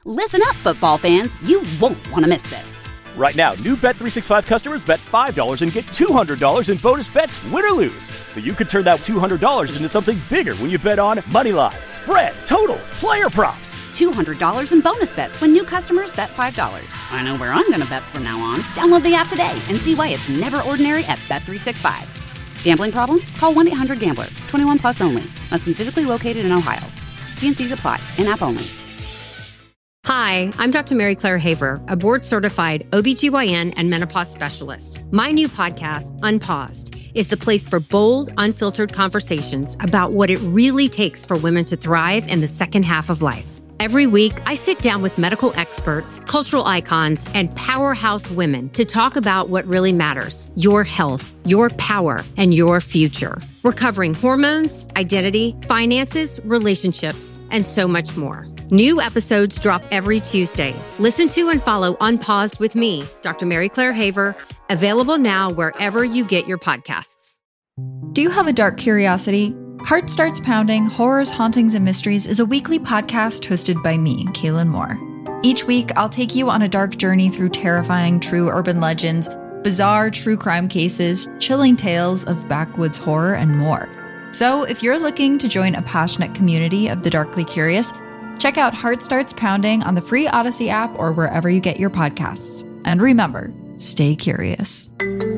Listen up, football fans. You won't want to miss this. Right now, new Bet365 customers bet $5 and get $200 in bonus bets, win or lose. So you could turn that $200 into something bigger when you bet on money line, spread, totals, player props. $200 in bonus bets when new customers bet $5. I know where I'm going to bet from now on. Download the app today and see why it's never ordinary at Bet365. Gambling problem? Call 1-800-GAMBLER. 21 plus only. Must be physically located in Ohio. T&Cs apply. In-app only. Hi, I'm Dr. Mary Claire Haver, a board-certified OBGYN and menopause specialist. My new podcast, Unpaused, is the place for bold, unfiltered conversations about what it really takes for women to thrive in the second half of life. Every week, I sit down with medical experts, cultural icons, and powerhouse women to talk about what really matters: your health, your power, and your future. We're covering hormones, identity, finances, relationships, and so much more. New episodes drop every Tuesday. Listen to and follow Unpaused with me, Dr. Mary Claire Haver, available now wherever you get your podcasts. Do you have a dark curiosity? Heart Starts Pounding, Horrors, Hauntings, and Mysteries is a weekly podcast hosted by me, Kaylin Moore. Each week, I'll take you on a dark journey through terrifying true urban legends, bizarre true crime cases, chilling tales of backwoods horror, and more. So if you're looking to join a passionate community of the darkly curious, check out Heart Starts Pounding on the free Odyssey app or wherever you get your podcasts. And remember, stay curious.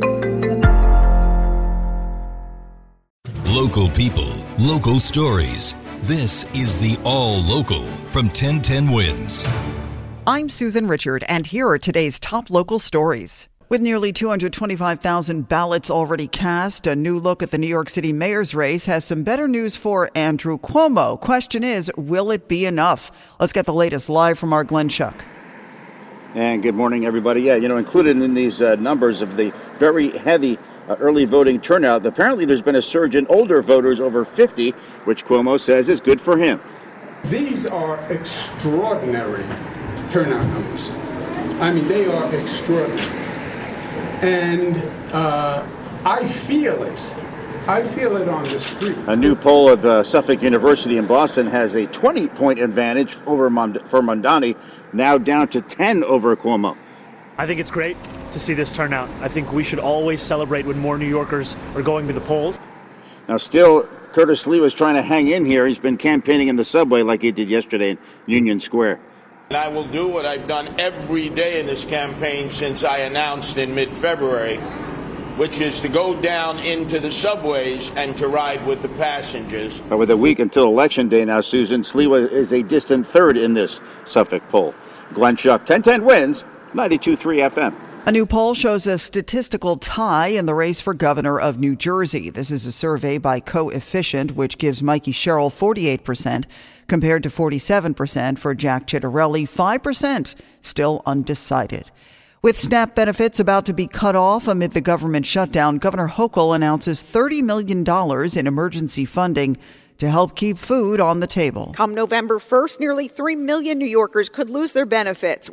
Local people, local stories. This is the All Local from 1010 Wins. I'm Susan Richard, and here are today's top local stories. With nearly 225,000 ballots already cast, a new look at the New York City mayor's race has some better news for Andrew Cuomo. Question is, will it be enough? Let's get the latest live from our Glenn Schuck. And good morning, everybody. Yeah, included in these numbers of the very heavy early voting turnout, apparently there's been a surge in older voters over 50, which Cuomo says is good for him. These are extraordinary turnout numbers. I mean, they are extraordinary. And I feel it. I feel it on the street. A new poll of Suffolk University in Boston has a 20-point advantage for Mamdani, now down to 10 over Cuomo. I think it's great to see this turnout. I think we should always celebrate when more New Yorkers are going to the polls. Now, still, Curtis Lee was trying to hang in here. He's been campaigning in the subway like he did yesterday in Union Square. And I will do what I've done every day in this campaign since I announced in mid-February, which is to go down into the subways and to ride with the passengers. But with a week until Election Day now, Susan, Sliwa is a distant third in this Suffolk poll. Glenn Schuck, 1010 Wins, 92.3 FM. A new poll shows a statistical tie in the race for governor of New Jersey. This is a survey by Coefficient, which gives Mikey Sherrill 48%, compared to 47% for Jack Ciattarelli, 5% still undecided. With SNAP benefits about to be cut off amid the government shutdown, Governor Hochul announces $30 million in emergency funding to help keep food on the table. Come November 1st, nearly 3 million New Yorkers could lose their benefits.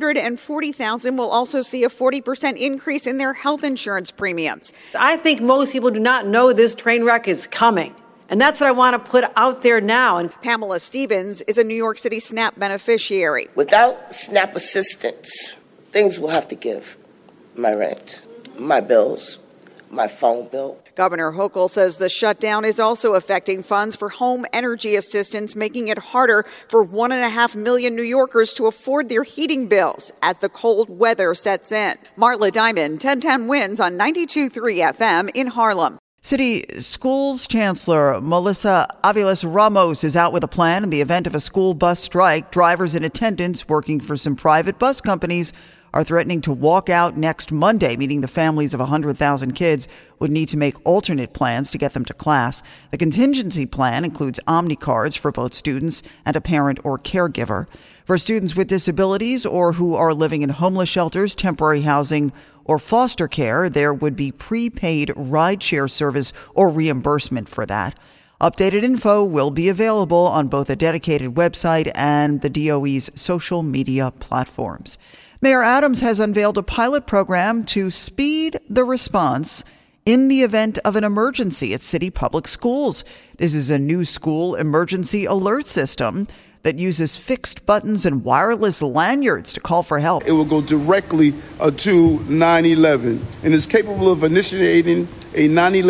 140,000 will also see a 40% increase in their health insurance premiums. I think most people do not know this train wreck is coming. And that's what I want to put out there now. And Pamela Stevens is a New York City SNAP beneficiary. Without SNAP assistance, things will have to give. My rent, my bills, my phone bill. Governor Hochul says the shutdown is also affecting funds for home energy assistance, making it harder for 1.5 million New Yorkers to afford their heating bills as the cold weather sets in. Marla Diamond, 1010 Wins on 92.3 FM in Harlem. City Schools Chancellor Melissa Aviles Ramos is out with a plan in the event of a school bus strike. Drivers in attendance working for some private bus companies are threatening to walk out next Monday, meaning the families of 100,000 kids would need to make alternate plans to get them to class. The contingency plan includes Omni cards for both students and a parent or caregiver. For students with disabilities or who are living in homeless shelters, temporary housing, or foster care, there would be prepaid rideshare service or reimbursement for that. Updated info will be available on both a dedicated website and the DOE's social media platforms. Mayor Adams has unveiled a pilot program to speed the response in the event of an emergency at city public schools. This is a new school emergency alert system that uses fixed buttons and wireless lanyards to call for help. It will go directly to 911 and is capable of initiating a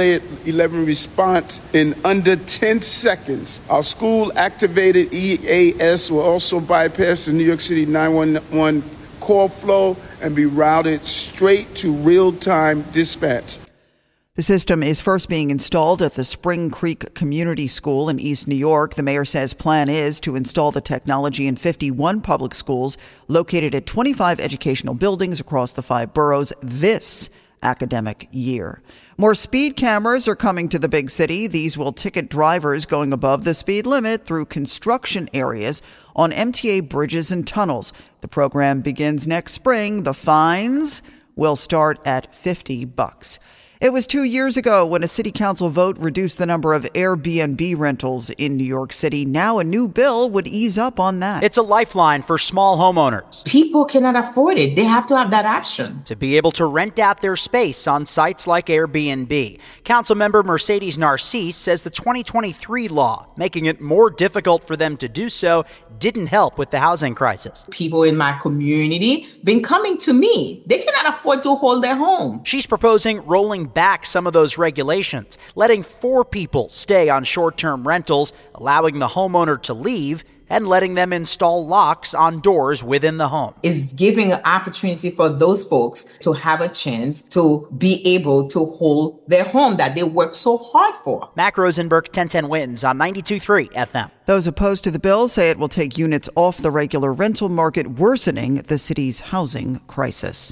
911 response in under 10 seconds. Our school-activated EAS will also bypass the New York City 911 call flow and be routed straight to real-time dispatch. The system is first being installed at the Spring Creek Community School in East New York. The mayor says plan is to install the technology in 51 public schools located at 25 educational buildings across the 5 boroughs this academic year. More speed cameras are coming to the big city. These will ticket drivers going above the speed limit through construction areas on MTA bridges and tunnels. The program begins next spring. The fines will start at $50. It was 2 years ago when a city council vote reduced the number of Airbnb rentals in New York City. Now a new bill would ease up on that. It's a lifeline for small homeowners. People cannot afford it. They have to have that option. To be able to rent out their space on sites like Airbnb. Councilmember Mercedes Narcisse says the 2023 law, making it more difficult for them to do so, didn't help with the housing crisis. People in my community been coming to me. They cannot afford to hold their home. She's proposing rolling back some of those regulations, letting 4 people stay on short-term rentals, allowing the homeowner to leave, and letting them install locks on doors within the home. It's giving an opportunity for those folks to have a chance to be able to hold their home that they work so hard for. Mac Rosenberg, 1010 Wins on 92.3 FM. Those opposed to the bill say it will take units off the regular rental market, worsening the city's housing crisis.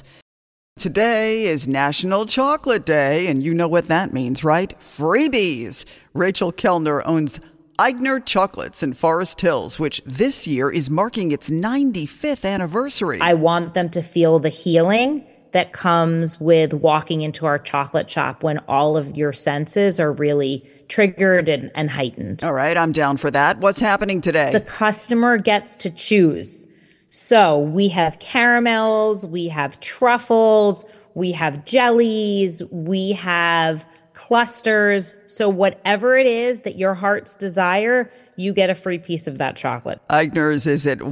Today is National Chocolate Day, and you know what that means, right? Freebies. Rachel Kellner owns Eigner Chocolates in Forest Hills, which this year is marking its 95th anniversary. I want them to feel the healing that comes with walking into our chocolate shop when all of your senses are really triggered and heightened. All right, I'm down for that. What's happening today? The customer gets to choose. So we have caramels, we have truffles, we have jellies, we have clusters. So whatever it is that your heart's desire, you get a free piece of that chocolate. Eigner's is at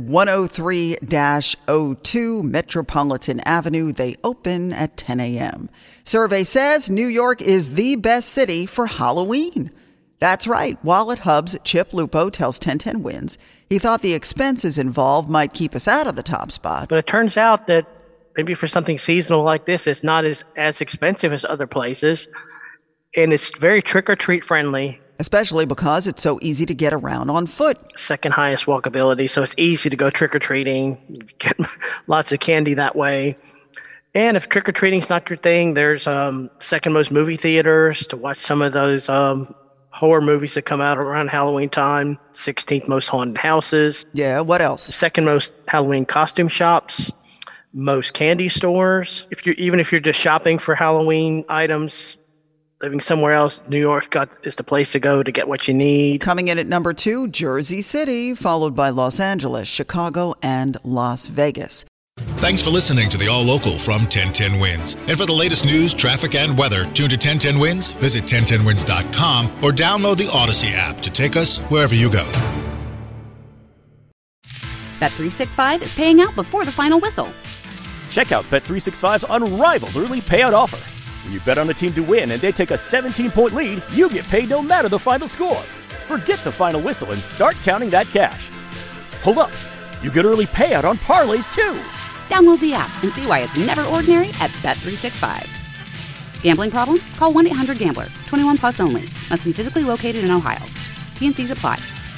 103-02 Metropolitan Avenue. They open at 10 a.m. Survey says New York is the best city for Halloween. That's right. Wallet Hub's Chip Lupo tells 1010 Wins he thought the expenses involved might keep us out of the top spot. But it turns out that maybe for something seasonal like this, it's not as expensive as other places. And it's very trick-or-treat friendly. Especially because it's so easy to get around on foot. Second highest walkability, so it's easy to go trick-or-treating. Get lots of candy that way. And if trick-or-treating's not your thing, there's second most movie theaters to watch some of those horror movies that come out around Halloween time. 16th most haunted houses. Yeah, what else? Second most Halloween costume shops. Most candy stores. Even if you're just shopping for Halloween items, living somewhere else, New York is the place to go to get what you need. Coming in at number 2, Jersey City, followed by Los Angeles, Chicago, and Las Vegas. Thanks for listening to the All Local from 1010 Wins. And for the latest news, traffic, and weather, tune to 1010 Wins, visit 1010wins.com, or download the Odyssey app to take us wherever you go. Bet365 is paying out before the final whistle. Check out Bet365's unrivaled early payout offer. When you bet on a team to win and they take a 17-point lead, you get paid no matter the final score. Forget the final whistle and start counting that cash. Hold up. You get early payout on parlays, too. Download the app and see why it's never ordinary at Bet365. Gambling problem? Call 1-800-GAMBLER. 21 plus only. Must be physically located in Ohio. T&Cs apply.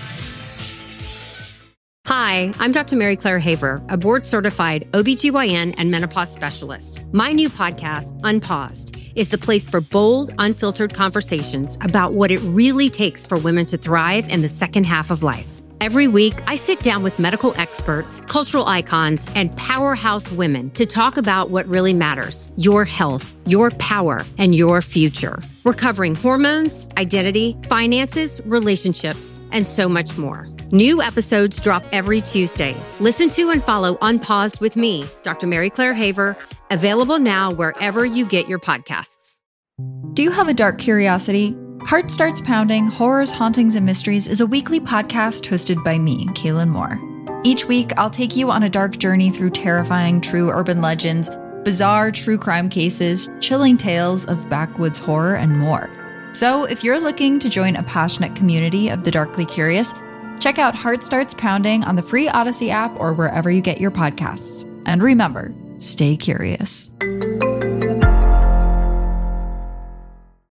Hi, I'm Dr. Mary Claire Haver, a board-certified OBGYN and menopause specialist. My new podcast, Unpaused, is the place for bold, unfiltered conversations about what it really takes for women to thrive in the second half of life. Every week, I sit down with medical experts, cultural icons, and powerhouse women to talk about what really matters: your health, your power, and your future. We're covering hormones, identity, finances, relationships, and so much more. New episodes drop every Tuesday. Listen to and follow Unpaused with me, Dr. Mary Claire Haver, available now wherever you get your podcasts. Do you have a dark curiosity? Heart Starts Pounding, Horrors, Hauntings, and Mysteries is a weekly podcast hosted by me, Kaylin Moore. Each week, I'll take you on a dark journey through terrifying true urban legends, bizarre true crime cases, chilling tales of backwoods horror, and more. So if you're looking to join a passionate community of the darkly curious, check out Heart Starts Pounding on the free Odyssey app or wherever you get your podcasts. And remember, stay curious.